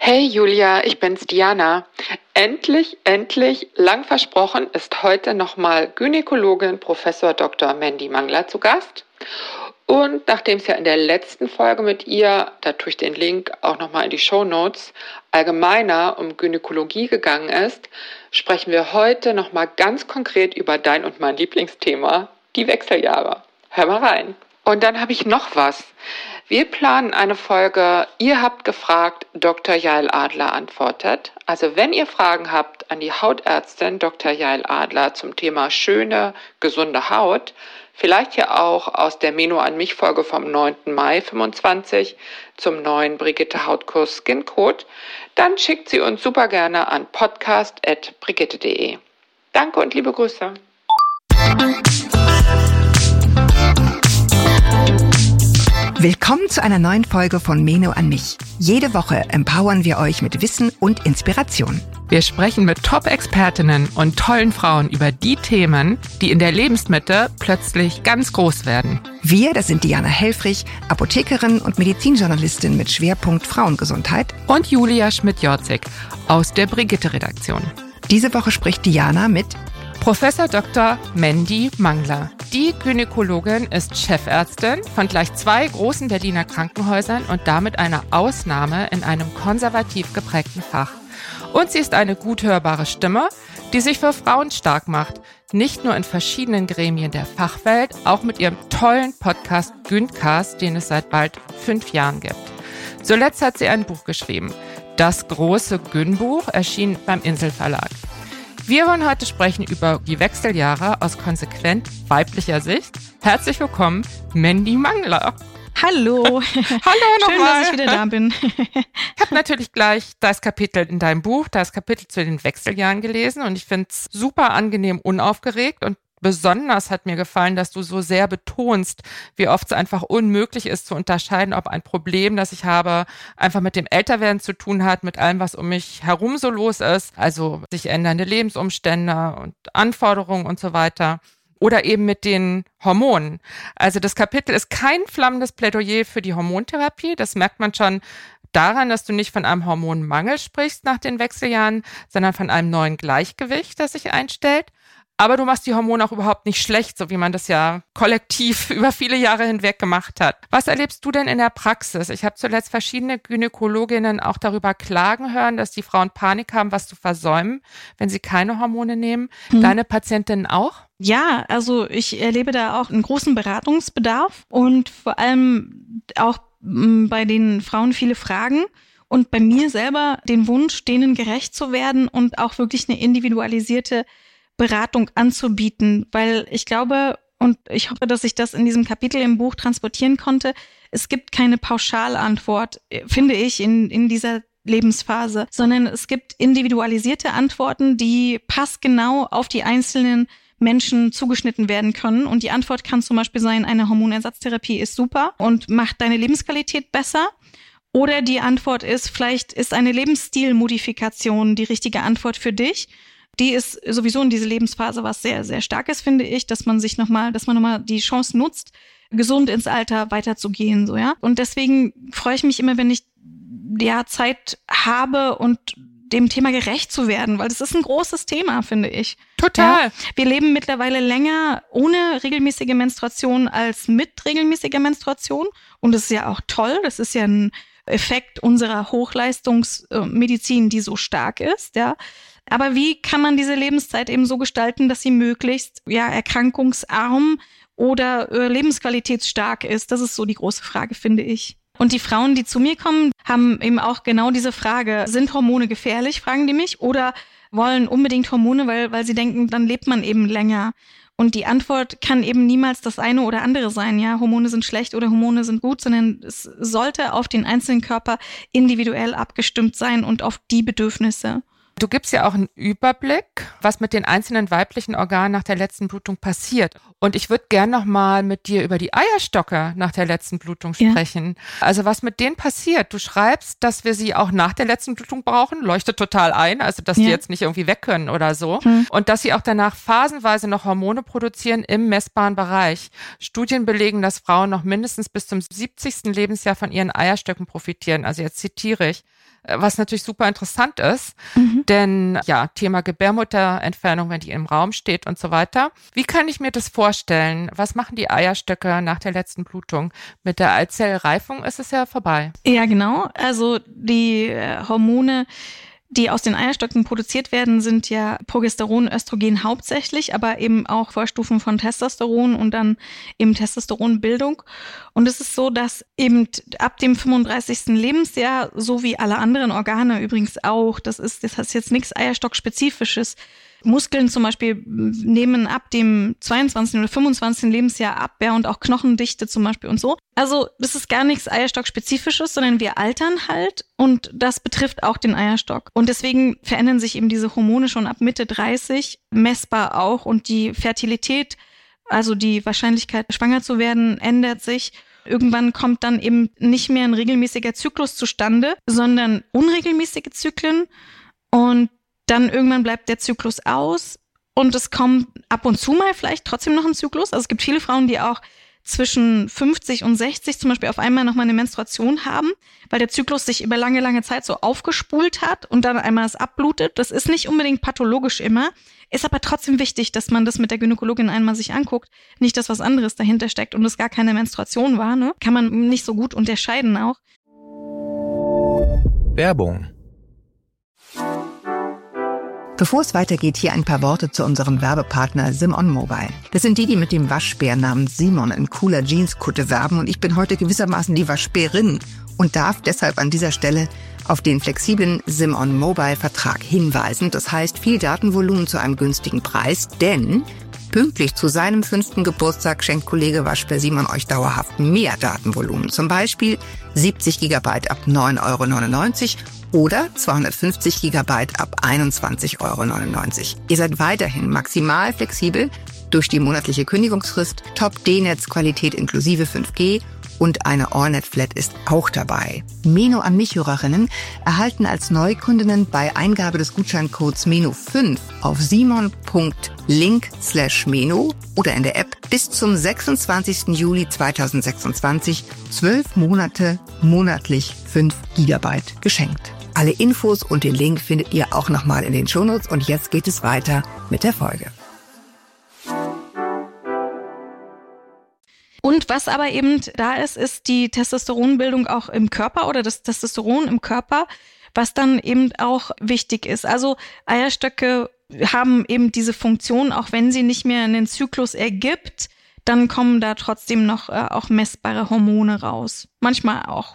Hey Julia, ich bin's Diana. Endlich, lang versprochen, ist heute nochmal Gynäkologin Professor Dr. Mandy Mangler zu Gast. Und nachdem es ja in der letzten Folge mit ihr, da tue ich den Link auch nochmal in die Shownotes, allgemeiner um Gynäkologie gegangen ist, sprechen wir heute nochmal ganz konkret über dein und mein Lieblingsthema, die Wechseljahre. Hör mal rein. Und dann habe ich noch was. Wir planen eine Folge, ihr habt gefragt, Dr. Jael Adler antwortet. Also wenn ihr Fragen habt an die Hautärztin Dr. Jael Adler zum Thema schöne, gesunde Haut, vielleicht ja auch aus der Meno an mich Folge vom 9. Mai 25 zum neuen Brigitte Hautkurs Skin Code, dann schickt sie uns super gerne an podcast@brigitte.de. Danke und liebe Grüße. Willkommen zu einer neuen Folge von Meno an mich. Jede Woche empowern wir euch mit Wissen und Inspiration. Wir sprechen mit Top-Expertinnen und tollen Frauen über die Themen, die in der Lebensmitte plötzlich ganz groß werden. Wir, das sind Diana Helfrich, Apothekerin und Medizinjournalistin mit Schwerpunkt Frauengesundheit. Und Julia Schmidt-Jorzig aus der Brigitte-Redaktion. Diese Woche spricht Diana mit Professor Dr. Mandy Mangler. Die Gynäkologin ist Chefärztin von gleich 2 großen Berliner Krankenhäusern und damit eine Ausnahme in einem konservativ geprägten Fach. Und sie ist eine gut hörbare Stimme, die sich für Frauen stark macht. Nicht nur in verschiedenen Gremien der Fachwelt, auch mit ihrem tollen Podcast Gyncast, den es seit bald 5 Jahren gibt. Zuletzt hat sie ein Buch geschrieben. Das große Gyn-Buch erschien beim Insel Verlag. Wir wollen heute sprechen über die Wechseljahre aus konsequent weiblicher Sicht. Herzlich willkommen, Mandy Mangler. Hallo. Hallo nochmal. Schön, dass ich wieder da bin. Ich habe natürlich gleich das Kapitel in deinem Buch, das Kapitel zu den Wechseljahren gelesen und ich finde es super angenehm unaufgeregt und besonders hat mir gefallen, dass du so sehr betonst, wie oft es einfach unmöglich ist zu unterscheiden, ob ein Problem, das ich habe, einfach mit dem Älterwerden zu tun hat, mit allem, was um mich herum so los ist, also sich ändernde Lebensumstände und Anforderungen und so weiter. Oder eben mit den Hormonen. Also das Kapitel ist kein flammendes Plädoyer für die Hormontherapie. Das merkt man schon daran, dass du nicht von einem Hormonmangel sprichst nach den Wechseljahren, sondern von einem neuen Gleichgewicht, das sich einstellt. Aber du machst die Hormone auch überhaupt nicht schlecht, so wie man das ja kollektiv über viele Jahre hinweg gemacht hat. Was erlebst du denn in der Praxis? Ich habe zuletzt verschiedene Gynäkologinnen auch darüber klagen hören, dass die Frauen Panik haben, was zu versäumen, wenn sie keine Hormone nehmen. Deine Patientinnen auch? Ja, also ich erlebe da auch einen großen Beratungsbedarf und vor allem auch bei den Frauen viele Fragen. Und bei mir selber den Wunsch, denen gerecht zu werden und auch wirklich eine individualisierte Beratung anzubieten, weil ich glaube und ich hoffe, dass ich das in diesem Kapitel im Buch transportieren konnte, es gibt keine Pauschalantwort, finde ich, in dieser Lebensphase, sondern es gibt individualisierte Antworten, die passgenau auf die einzelnen Menschen zugeschnitten werden können. Und die Antwort kann zum Beispiel sein, eine Hormonersatztherapie ist super und macht deine Lebensqualität besser. Oder die Antwort ist, vielleicht ist eine Lebensstilmodifikation die richtige Antwort für dich. Die ist sowieso in dieser Lebensphase was sehr, sehr Starkes, finde ich, dass man nochmal die Chance nutzt, gesund ins Alter weiterzugehen, so, ja. Und deswegen freue ich mich immer, wenn ich, ja, Zeit habe und dem Thema gerecht zu werden, weil das ist ein großes Thema, finde ich. Total. Ja? Wir leben mittlerweile länger ohne regelmäßige Menstruation als mit regelmäßiger Menstruation. Und das ist ja auch toll. Das ist ja ein Effekt unserer Hochleistungsmedizin, die so stark ist, ja. Aber wie kann man diese Lebenszeit eben so gestalten, dass sie möglichst, ja, erkrankungsarm oder lebensqualitätsstark ist? Das ist so die große Frage, finde ich. Und die Frauen, die zu mir kommen, haben eben auch genau diese Frage, sind Hormone gefährlich, fragen die mich, oder wollen unbedingt Hormone, weil sie denken, dann lebt man eben länger. Und die Antwort kann eben niemals das eine oder andere sein, ja, Hormone sind schlecht oder Hormone sind gut, sondern es sollte auf den einzelnen Körper individuell abgestimmt sein und auf die Bedürfnisse. Du gibst ja auch einen Überblick, was mit den einzelnen weiblichen Organen nach der letzten Blutung passiert. Und ich würde gern noch mal mit dir über die Eierstöcke nach der letzten Blutung sprechen. Ja. Also was mit denen passiert? Du schreibst, dass wir sie auch nach der letzten Blutung brauchen, leuchtet total ein, also dass die jetzt nicht irgendwie weg können oder so. Und dass sie auch danach phasenweise noch Hormone produzieren im messbaren Bereich. Studien belegen, dass Frauen noch mindestens bis zum 70. Lebensjahr von ihren Eierstöcken profitieren. Also jetzt zitiere ich. was natürlich super interessant ist, denn ja, Thema Gebärmutterentfernung, wenn die im Raum steht und so weiter. Wie kann ich mir das vorstellen? Was machen die Eierstöcke nach der letzten Blutung? Mit der Eizellreifung ist es ja vorbei. Ja, genau. Also die Hormone, die aus den Eierstöcken produziert werden, sind ja Progesteron, Östrogen hauptsächlich, aber eben auch Vorstufen von Testosteron und dann eben Testosteronbildung. Und es ist so, dass eben ab dem 35. Lebensjahr, so wie alle anderen Organe übrigens auch, das ist jetzt nichts Eierstock-spezifisches, Muskeln zum Beispiel nehmen ab dem 22. oder 25. Lebensjahr ab, ja, und auch Knochendichte zum Beispiel und so. Also das ist gar nichts Eierstock-spezifisches, sondern wir altern halt und das betrifft auch den Eierstock. Und deswegen verändern sich eben diese Hormone schon ab Mitte 30, messbar auch, und die Fertilität, also die Wahrscheinlichkeit, schwanger zu werden, ändert sich. Irgendwann kommt dann eben nicht mehr ein regelmäßiger Zyklus zustande, sondern unregelmäßige Zyklen, und dann irgendwann bleibt der Zyklus aus und es kommt ab und zu mal vielleicht trotzdem noch ein Zyklus. Also es gibt viele Frauen, die auch zwischen 50 und 60 zum Beispiel auf einmal nochmal eine Menstruation haben, weil der Zyklus sich über lange, lange Zeit so aufgespult hat und dann einmal es abblutet. Das ist nicht unbedingt pathologisch immer, ist aber trotzdem wichtig, dass man das mit der Gynäkologin einmal sich anguckt. Nicht, dass was anderes dahinter steckt und es gar keine Menstruation war, ne? Kann man nicht so gut unterscheiden auch. Werbung. Bevor es weitergeht, hier ein paar Worte zu unserem Werbepartner Simon Mobile. Das sind die mit dem Waschbär namens Simon in cooler Jeanskutte werben, und ich bin heute gewissermaßen die Waschbärin und darf deshalb an dieser Stelle auf den flexiblen Simon Mobile Vertrag hinweisen. Das heißt, viel Datenvolumen zu einem günstigen Preis, denn pünktlich zu seinem 5. Geburtstag schenkt Kollege Waschbär Simon euch dauerhaft mehr Datenvolumen. Zum Beispiel 70 GB ab 9,99 € oder 250 GB ab 21,99 €. Ihr seid weiterhin maximal flexibel durch die monatliche Kündigungsfrist, Top-D-Netz-Qualität inklusive 5G und eine Allnet-Flat ist auch dabei. Meno an mich-Hörerinnen erhalten als Neukundinnen bei Eingabe des Gutscheincodes MENO5 auf simon.link/Meno oder in der App bis zum 26. Juli 2026 12 Monate monatlich 5 GB geschenkt. Alle Infos und den Link findet ihr auch nochmal in den Shownotes, und jetzt geht es weiter mit der Folge. Und was aber eben da ist die Testosteronbildung auch im Körper oder das Testosteron im Körper, was dann eben auch wichtig ist. Also Eierstöcke haben eben diese Funktion, auch wenn sie nicht mehr einen Zyklus ergibt, dann kommen da trotzdem noch auch messbare Hormone raus. Manchmal auch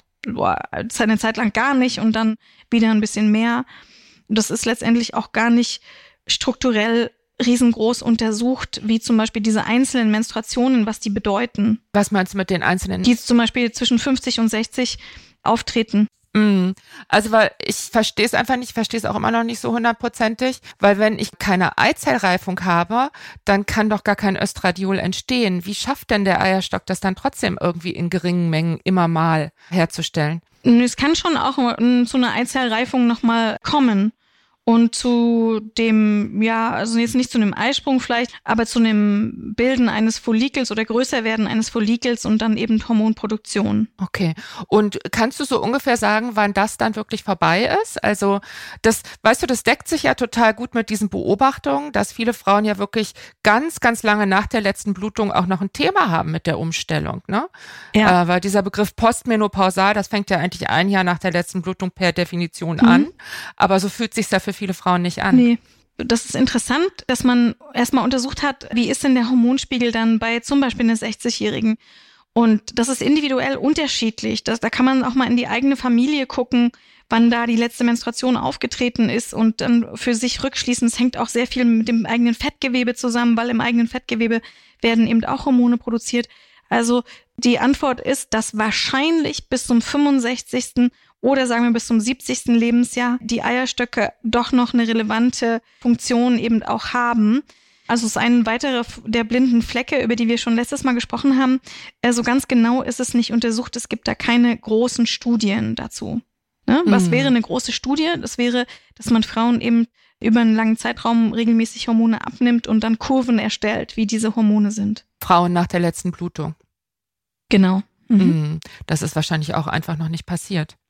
eine Zeit lang gar nicht und dann wieder ein bisschen mehr. Das ist letztendlich auch gar nicht strukturell riesengroß untersucht, wie zum Beispiel diese einzelnen Menstruationen, was die bedeuten. Was meinst du mit den einzelnen? Die zum Beispiel zwischen 50 und 60 auftreten. Also, weil ich verstehe es einfach nicht, ich verstehe es auch immer noch nicht so 100%, weil wenn ich keine Eizellreifung habe, dann kann doch gar kein Östradiol entstehen. Wie schafft denn der Eierstock das dann trotzdem irgendwie in geringen Mengen immer mal herzustellen? Es kann schon auch zu einer Eizellreifung nochmal kommen. Und zu dem, ja, also jetzt nicht zu einem Eisprung vielleicht, aber zu einem Bilden eines Follikels oder Größerwerden eines Follikels und dann eben Hormonproduktion. Okay. Und kannst du so ungefähr sagen, wann das dann wirklich vorbei ist? Also das, weißt du, das deckt sich ja total gut mit diesen Beobachtungen, dass viele Frauen ja wirklich ganz, ganz lange nach der letzten Blutung auch noch ein Thema haben mit der Umstellung, ne? Ja. Weil dieser Begriff postmenopausal, das fängt ja eigentlich ein Jahr nach der letzten Blutung per Definition an. Aber so fühlt sich ja für viele Frauen nicht an. Nee. Das ist interessant, dass man erstmal untersucht hat, wie ist denn der Hormonspiegel dann bei zum Beispiel einer 60-Jährigen. Und das ist individuell unterschiedlich. Da kann man auch mal in die eigene Familie gucken, wann da die letzte Menstruation aufgetreten ist und dann für sich rückschließen. Es hängt auch sehr viel mit dem eigenen Fettgewebe zusammen, weil im eigenen Fettgewebe werden eben auch Hormone produziert. Also die Antwort ist, dass wahrscheinlich bis zum 65. oder sagen wir bis zum 70. Lebensjahr die Eierstöcke doch noch eine relevante Funktion eben auch haben. Also es ist ein weiterer der blinden Flecke, über die wir schon letztes Mal gesprochen haben. Also ganz genau ist es nicht untersucht. Es gibt da keine großen Studien dazu. Ne? Was wäre eine große Studie? Das wäre, dass man Frauen eben über einen langen Zeitraum regelmäßig Hormone abnimmt und dann Kurven erstellt, wie diese Hormone sind. Frauen nach der letzten Blutung. Genau. Das ist wahrscheinlich auch einfach noch nicht passiert.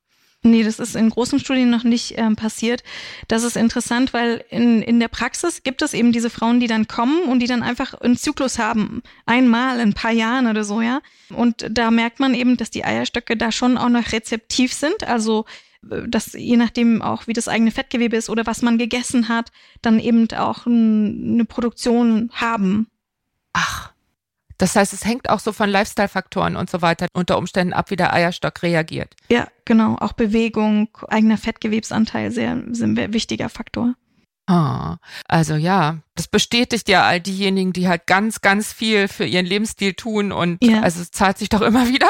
Nee, das ist in großen Studien noch nicht passiert. Das ist interessant, weil in der Praxis gibt es eben diese Frauen, die dann kommen und die dann einfach einen Zyklus haben. Einmal in ein paar Jahren oder so, ja. Und da merkt man eben, dass die Eierstöcke da schon auch noch rezeptiv sind. Also, dass je nachdem auch, wie das eigene Fettgewebe ist oder was man gegessen hat, dann eben auch eine Produktion haben. Ach. Das heißt, es hängt auch so von Lifestyle-Faktoren und so weiter unter Umständen ab, wie der Eierstock reagiert. Ja, genau. Auch Bewegung, eigener Fettgewebsanteil, sehr wichtiger Faktor. Also ja, das bestätigt ja all diejenigen, die halt ganz, ganz viel für ihren Lebensstil tun und also es zahlt sich doch immer wieder.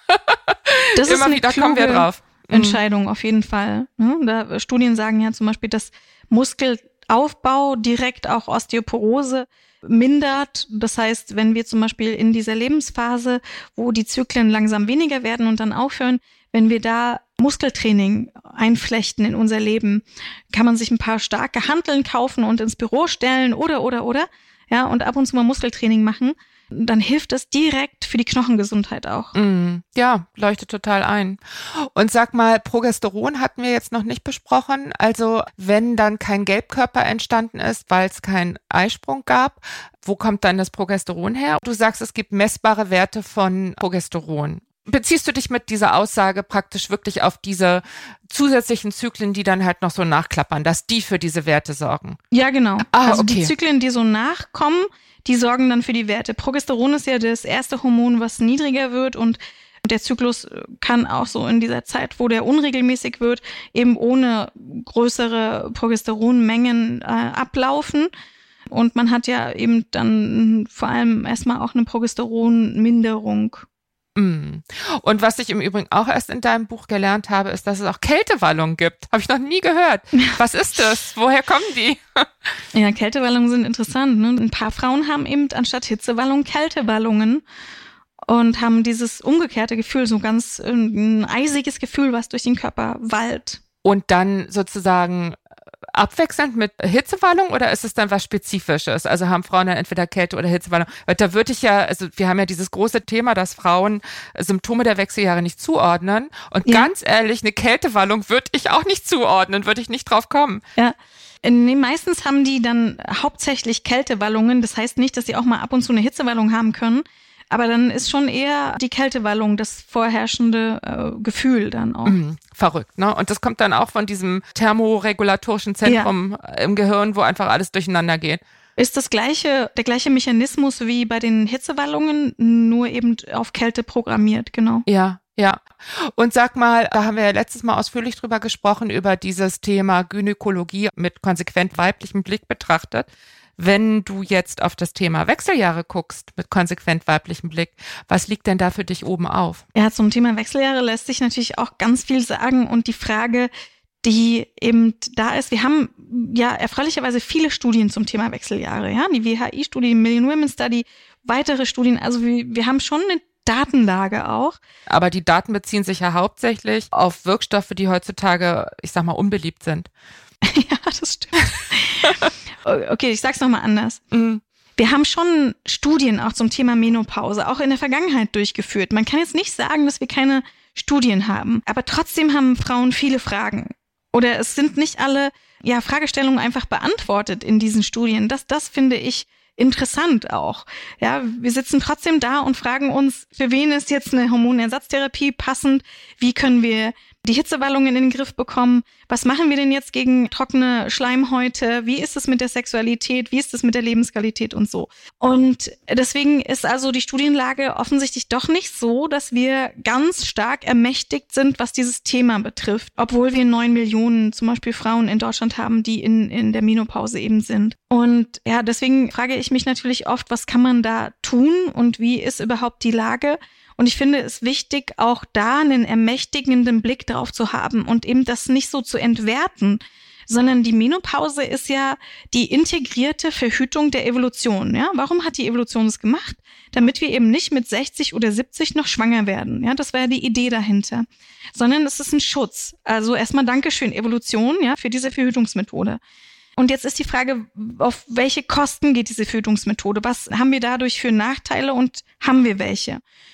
Das immer ist wieder kommen wir drauf. Entscheidung auf jeden Fall. Da Studien sagen ja zum Beispiel, dass Muskelaufbau direkt auch Osteoporose mindert. Das heißt, wenn wir zum Beispiel in dieser Lebensphase, wo die Zyklen langsam weniger werden und dann aufhören, wenn wir da Muskeltraining einflechten in unser Leben, kann man sich ein paar starke Hanteln kaufen und ins Büro stellen oder, ja, und ab und zu mal Muskeltraining machen. Dann hilft das direkt für die Knochengesundheit auch. Ja, leuchtet total ein. Und sag mal, Progesteron hatten wir jetzt noch nicht besprochen. Also wenn dann kein Gelbkörper entstanden ist, weil es keinen Eisprung gab, wo kommt dann das Progesteron her? Du sagst, es gibt messbare Werte von Progesteron. Beziehst du dich mit dieser Aussage praktisch wirklich auf diese zusätzlichen Zyklen, die dann halt noch so nachklappern, dass die für diese Werte sorgen? Ja, genau. Also okay. Die Zyklen, die so nachkommen, die sorgen dann für die Werte. Progesteron ist ja das erste Hormon, was niedriger wird und der Zyklus kann auch so in dieser Zeit, wo der unregelmäßig wird, eben ohne größere Progesteronmengen ablaufen. Und man hat ja eben dann vor allem erstmal auch eine Progesteronminderung. Und was ich im Übrigen auch erst in deinem Buch gelernt habe, ist, dass es auch Kältewallungen gibt. Habe ich noch nie gehört. Was ist das? Woher kommen die? Ja, Kältewallungen sind interessant. Ne? Ein paar Frauen haben eben anstatt Hitzewallungen Kältewallungen und haben dieses umgekehrte Gefühl, so ganz ein eisiges Gefühl, was durch den Körper wallt. Und dann sozusagen abwechselnd mit Hitzewallung oder ist es dann was Spezifisches? Also haben Frauen dann entweder Kälte oder Hitzewallung? Weil da würde ich ja, also wir haben ja dieses große Thema, dass Frauen Symptome der Wechseljahre nicht zuordnen. Und ganz ehrlich, eine Kältewallung würde ich auch nicht zuordnen, würde ich nicht drauf kommen. Ja. Nee, meistens haben die dann hauptsächlich Kältewallungen. Das heißt nicht, dass sie auch mal ab und zu eine Hitzewallung haben können. Aber dann ist schon eher die Kältewallung das vorherrschende Gefühl dann auch. Verrückt, ne? Und das kommt dann auch von diesem thermoregulatorischen Zentrum im Gehirn, wo einfach alles durcheinander geht. Ist der gleiche Mechanismus wie bei den Hitzewallungen, nur eben auf Kälte programmiert, genau. Ja. Und sag mal, da haben wir ja letztes Mal ausführlich drüber gesprochen, über dieses Thema Gynäkologie mit konsequent weiblichem Blick betrachtet. Wenn du jetzt auf das Thema Wechseljahre guckst, mit konsequent weiblichem Blick, was liegt denn da für dich oben auf? Ja, zum Thema Wechseljahre lässt sich natürlich auch ganz viel sagen und die Frage, die eben da ist, wir haben ja erfreulicherweise viele Studien zum Thema Wechseljahre, ja, die WHI-Studie, die Million Women Study, weitere Studien, also wir haben schon eine Datenlage auch. Aber die Daten beziehen sich ja hauptsächlich auf Wirkstoffe, die heutzutage, ich sag mal, unbeliebt sind. Ja, das stimmt. Okay, ich sag's nochmal anders. Wir haben schon Studien auch zum Thema Menopause, auch in der Vergangenheit durchgeführt. Man kann jetzt nicht sagen, dass wir keine Studien haben, aber trotzdem haben Frauen viele Fragen. Oder es sind nicht alle Fragestellungen einfach beantwortet in diesen Studien. Das finde ich interessant auch. Ja, wir sitzen trotzdem da und fragen uns, für wen ist jetzt eine Hormonersatztherapie passend? Wie können wir die Hitzewallungen in den Griff bekommen? Was machen wir denn jetzt gegen trockene Schleimhäute? Wie ist es mit der Sexualität? Wie ist es mit der Lebensqualität und so? Und deswegen ist also die Studienlage offensichtlich doch nicht so, dass wir ganz stark ermächtigt sind, was dieses Thema betrifft, obwohl wir 9 Millionen zum Beispiel Frauen in Deutschland haben, die in der Menopause eben sind. Und ja, deswegen frage ich mich natürlich oft, was kann man da tun und wie ist überhaupt die Lage? Und ich finde es wichtig, auch da einen ermächtigenden Blick drauf zu haben und eben das nicht so zu entwerten, sondern die Menopause ist ja die integrierte Verhütung der Evolution. Ja? Warum hat die Evolution das gemacht? Damit wir eben nicht mit 60 oder 70 noch schwanger werden. Ja, das war ja die Idee dahinter. Sondern es ist ein Schutz. Also erstmal Dankeschön, Evolution, ja, für diese Verhütungsmethode. Und jetzt ist die Frage, auf welche Kosten geht diese Verhütungsmethode? Was haben wir dadurch für Nachteile und haben wir welche?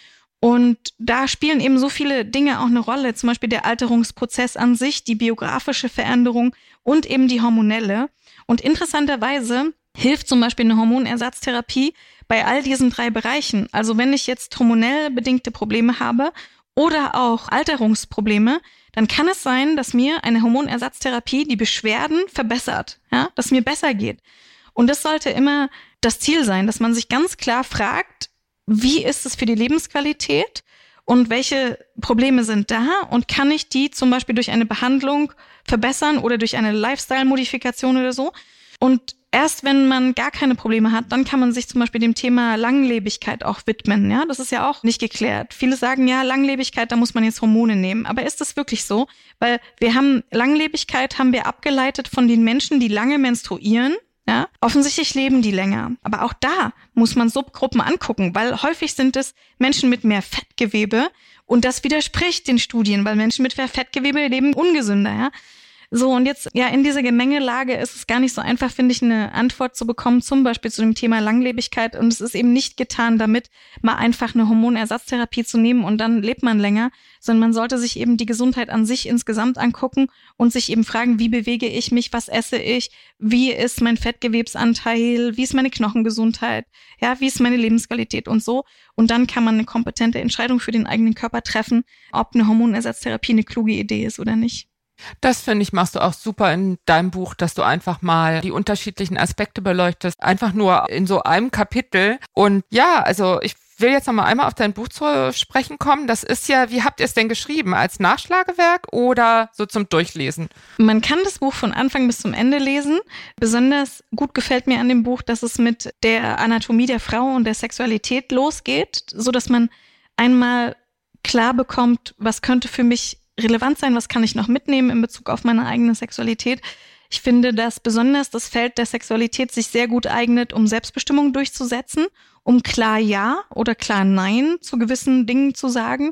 Und da spielen eben so viele Dinge auch eine Rolle, zum Beispiel der Alterungsprozess an sich, die biografische Veränderung und eben die hormonelle. Und interessanterweise hilft zum Beispiel eine Hormonersatztherapie bei all diesen 3 Bereichen. Also wenn ich jetzt hormonell bedingte Probleme habe oder auch Alterungsprobleme, dann kann es sein, dass mir eine Hormonersatztherapie die Beschwerden verbessert, ja, dass mir besser geht. Und das sollte immer das Ziel sein, dass man sich ganz klar fragt, wie ist es für die Lebensqualität und welche Probleme sind da und kann ich die zum Beispiel durch eine Behandlung verbessern oder durch eine Lifestyle-Modifikation oder so. Und erst wenn man gar keine Probleme hat, dann kann man sich zum Beispiel dem Thema Langlebigkeit auch widmen. Ja, das ist ja auch nicht geklärt. Viele sagen, ja, Langlebigkeit, da muss man jetzt Hormone nehmen. Aber ist das wirklich so? Weil Langlebigkeit haben wir abgeleitet von den Menschen, die lange menstruieren. Ja, offensichtlich leben die länger. Aber auch da muss man Subgruppen angucken, weil häufig sind es Menschen mit mehr Fettgewebe und das widerspricht den Studien, weil Menschen mit mehr Fettgewebe leben ungesünder, ja. So, und jetzt, ja, in dieser Gemengelage ist es gar nicht so einfach, finde ich, eine Antwort zu bekommen, zum Beispiel zu dem Thema Langlebigkeit. Und es ist eben nicht getan, damit mal einfach eine Hormonersatztherapie zu nehmen und dann lebt man länger, sondern man sollte sich eben die Gesundheit an sich insgesamt angucken und sich eben fragen, wie bewege ich mich, was esse ich, wie ist mein Fettgewebsanteil, wie ist meine Knochengesundheit, ja, wie ist meine Lebensqualität und so. Und dann kann man eine kompetente Entscheidung für den eigenen Körper treffen, ob eine Hormonersatztherapie eine kluge Idee ist oder nicht. Das, finde ich, machst du auch super in deinem Buch, dass du einfach mal die unterschiedlichen Aspekte beleuchtest, einfach nur in so einem Kapitel. Und ja, also ich will jetzt noch mal einmal auf dein Buch zu sprechen kommen. Das ist ja, wie habt ihr es denn geschrieben? Als Nachschlagewerk oder so zum Durchlesen? Man kann das Buch von Anfang bis zum Ende lesen. Besonders gut gefällt mir an dem Buch, dass es mit der Anatomie der Frau und der Sexualität losgeht, so dass man einmal klar bekommt, was könnte für mich relevant sein, was kann ich noch mitnehmen in Bezug auf meine eigene Sexualität. Ich finde, dass besonders das Feld der Sexualität sich sehr gut eignet, um Selbstbestimmung durchzusetzen, um klar Ja oder klar Nein zu gewissen Dingen zu sagen.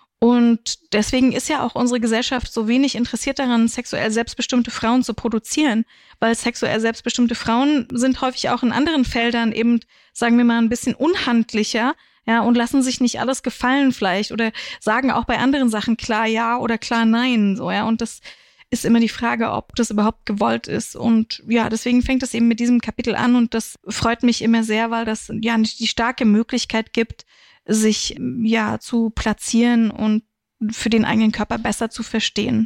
Und deswegen ist ja auch unsere Gesellschaft so wenig interessiert daran, sexuell selbstbestimmte Frauen zu produzieren, weil sexuell selbstbestimmte Frauen sind häufig auch in anderen Feldern eben, sagen wir mal, ein bisschen unhandlicher, ja, und lassen sich nicht alles gefallen vielleicht oder sagen auch bei anderen Sachen klar Ja oder klar Nein, so, ja, und das ist immer die Frage, ob das überhaupt gewollt ist. Und ja, deswegen fängt es eben mit diesem Kapitel an und das freut mich immer sehr, weil das ja die starke Möglichkeit gibt, sich ja zu platzieren und für den eigenen Körper besser zu verstehen.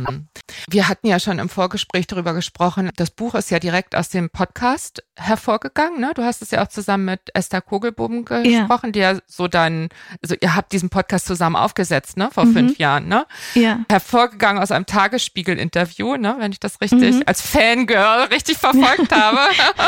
Wir hatten ja schon im Vorgespräch darüber gesprochen. Das Buch ist ja direkt aus dem Podcast hervorgegangen, ne? Du hast es ja auch zusammen mit Esther Kogelboom gesprochen, die ja so also ihr habt diesen Podcast zusammen aufgesetzt, ne? Vor 5 Jahren, ne? Ja. Hervorgegangen aus einem Tagesspiegel-Interview, ne? Wenn ich das richtig als Fangirl richtig verfolgt habe.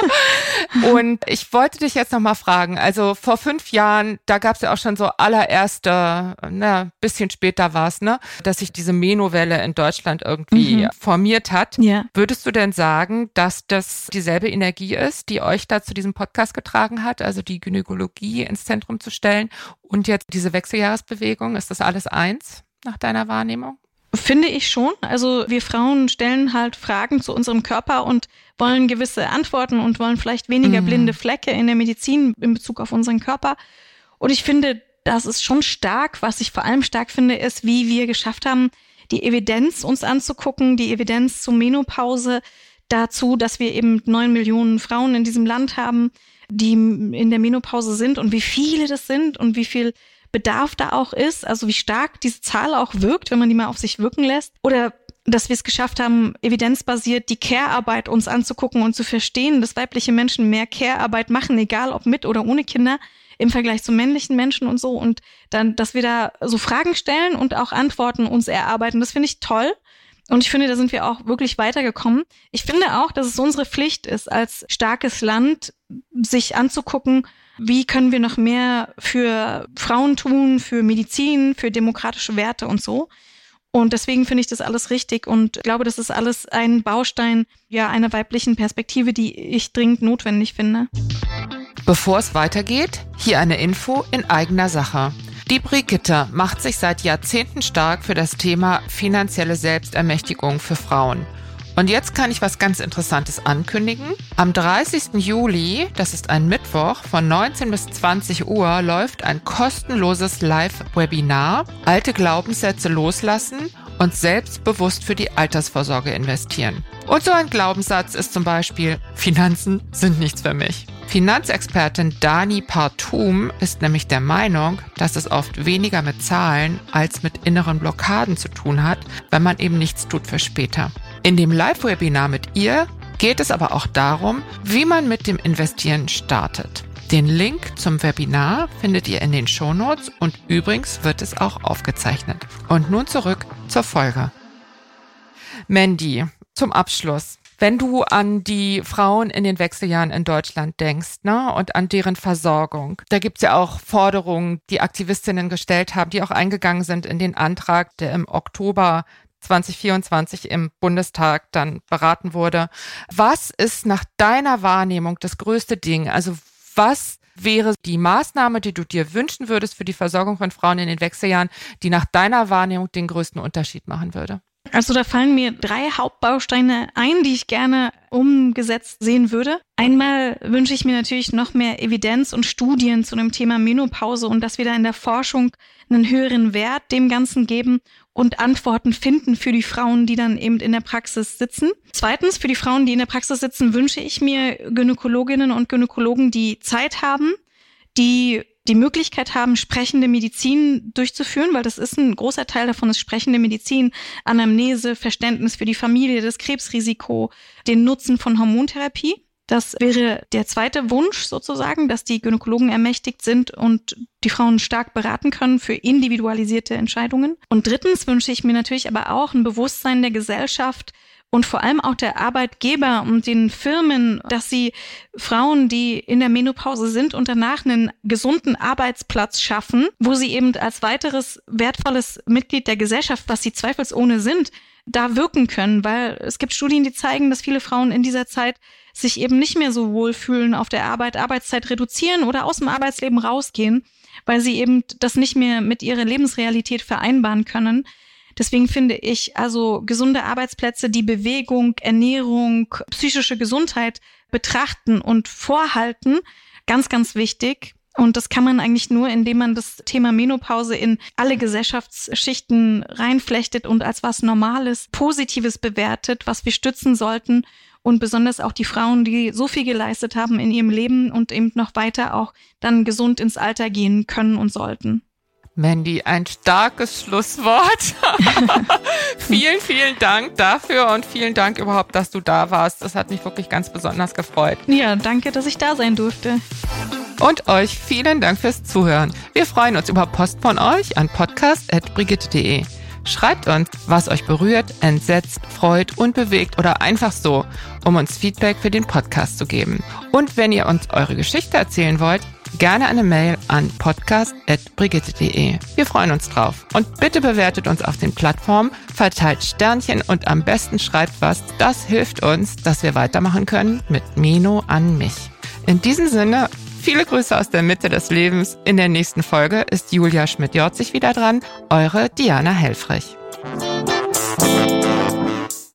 Und ich wollte dich jetzt nochmal fragen, also vor 5 Jahren, da gab es ja auch schon so allererste, bisschen später war es, ne? Dass sich diese Menowelle in Deutschland irgendwie formiert hat. Ja. Würdest du denn sagen, dass das dieselbe Energie ist, die euch da zu diesem Podcast getragen hat, also die Gynäkologie ins Zentrum zu stellen und jetzt diese Wechseljahresbewegung? Ist das alles eins nach deiner Wahrnehmung? Finde ich schon. Also wir Frauen stellen halt Fragen zu unserem Körper und wollen gewisse Antworten und wollen vielleicht weniger blinde Flecke in der Medizin in Bezug auf unseren Körper. Und ich finde, das ist schon stark. Was ich vor allem stark finde, ist, wie wir geschafft haben, die Evidenz uns anzugucken, die Evidenz zur Menopause, dazu, dass wir eben 9 Millionen Frauen in diesem Land haben, die in der Menopause sind und wie viele das sind und wie viel Bedarf da auch ist, also wie stark diese Zahl auch wirkt, wenn man die mal auf sich wirken lässt. Oder dass wir es geschafft haben, evidenzbasiert die Care-Arbeit uns anzugucken und zu verstehen, dass weibliche Menschen mehr Care-Arbeit machen, egal ob mit oder ohne Kinder, im Vergleich zu männlichen Menschen und so. Und dann, dass wir da so Fragen stellen und auch Antworten uns erarbeiten, das finde ich toll. Und ich finde, da sind wir auch wirklich weitergekommen. Ich finde auch, dass es unsere Pflicht ist, als starkes Land, sich anzugucken, wie können wir noch mehr für Frauen tun, für Medizin, für demokratische Werte und so. Und deswegen finde ich das alles richtig und glaube, das ist alles ein Baustein einer weiblichen Perspektive, die ich dringend notwendig finde. Bevor es weitergeht, hier eine Info in eigener Sache. Die Brigitte macht sich seit Jahrzehnten stark für das Thema finanzielle Selbstermächtigung für Frauen. Und jetzt kann ich was ganz Interessantes ankündigen. Am 30. Juli, das ist ein Mittwoch, von 19 bis 20 Uhr läuft ein kostenloses Live-Webinar Alte Glaubenssätze loslassen und selbstbewusst für die Altersvorsorge investieren. Und so ein Glaubenssatz ist zum Beispiel: Finanzen sind nichts für mich. Finanzexpertin Dani Partum ist nämlich der Meinung, dass es oft weniger mit Zahlen als mit inneren Blockaden zu tun hat, wenn man eben nichts tut für später. In dem Live-Webinar mit ihr geht es aber auch darum, wie man mit dem Investieren startet. Den Link zum Webinar findet ihr in den Shownotes und übrigens wird es auch aufgezeichnet. Und nun zurück zur Folge. Mandy, zum Abschluss. Wenn du an die Frauen in den Wechseljahren in Deutschland denkst, ne, und an deren Versorgung, da gibt's ja auch Forderungen, die Aktivistinnen gestellt haben, die auch eingegangen sind in den Antrag, der im Oktober 2024 im Bundestag dann beraten wurde. Was ist nach deiner Wahrnehmung das größte Ding? Also was wäre die Maßnahme, die du dir wünschen würdest für die Versorgung von Frauen in den Wechseljahren, die nach deiner Wahrnehmung den größten Unterschied machen würde? Also da fallen mir 3 Hauptbausteine ein, die ich gerne umgesetzt sehen würde. Einmal wünsche ich mir natürlich noch mehr Evidenz und Studien zu dem Thema Menopause und dass wir da in der Forschung einen höheren Wert dem Ganzen geben und Antworten finden für die Frauen, die dann eben in der Praxis sitzen. Zweitens, für die Frauen, die in der Praxis sitzen, wünsche ich mir Gynäkologinnen und Gynäkologen, die Zeit haben, die Möglichkeit haben, sprechende Medizin durchzuführen, weil das ist ein großer Teil davon, ist sprechende Medizin, Anamnese, Verständnis für die Familie, das Krebsrisiko, den Nutzen von Hormontherapie. Das wäre der zweite Wunsch sozusagen, dass die Gynäkologen ermächtigt sind und die Frauen stark beraten können für individualisierte Entscheidungen. Und drittens wünsche ich mir natürlich aber auch ein Bewusstsein der Gesellschaft und vor allem auch der Arbeitgeber und den Firmen, dass sie Frauen, die in der Menopause sind und danach einen gesunden Arbeitsplatz schaffen, wo sie eben als weiteres wertvolles Mitglied der Gesellschaft, was sie zweifelsohne sind, da wirken können. Weil es gibt Studien, die zeigen, dass viele Frauen in dieser Zeit sich eben nicht mehr so wohlfühlen auf der Arbeit, Arbeitszeit reduzieren oder aus dem Arbeitsleben rausgehen, weil sie eben das nicht mehr mit ihrer Lebensrealität vereinbaren können. Deswegen finde ich also gesunde Arbeitsplätze, die Bewegung, Ernährung, psychische Gesundheit betrachten und vorhalten, ganz, ganz wichtig. Und das kann man eigentlich nur, indem man das Thema Menopause in alle Gesellschaftsschichten reinflechtet und als was Normales, Positives bewertet, was wir stützen sollten. Und besonders auch die Frauen, die so viel geleistet haben in ihrem Leben und eben noch weiter auch dann gesund ins Alter gehen können und sollten. Mandy, ein starkes Schlusswort. Vielen, vielen Dank dafür und vielen Dank überhaupt, dass du da warst. Das hat mich wirklich ganz besonders gefreut. Ja, danke, dass ich da sein durfte. Und euch vielen Dank fürs Zuhören. Wir freuen uns über Post von euch an podcast@brigitte.de. Schreibt uns, was euch berührt, entsetzt, freut und bewegt oder einfach so, um uns Feedback für den Podcast zu geben. Und wenn ihr uns eure Geschichte erzählen wollt, gerne eine Mail an podcast@brigitte.de. Wir freuen uns drauf. Und bitte bewertet uns auf den Plattformen, verteilt Sternchen und am besten schreibt was. Das hilft uns, dass wir weitermachen können mit Meno an mich. In diesem Sinne, viele Grüße aus der Mitte des Lebens. In der nächsten Folge ist Julia Schmidt-Jorzig wieder dran. Eure Diana Helfrich.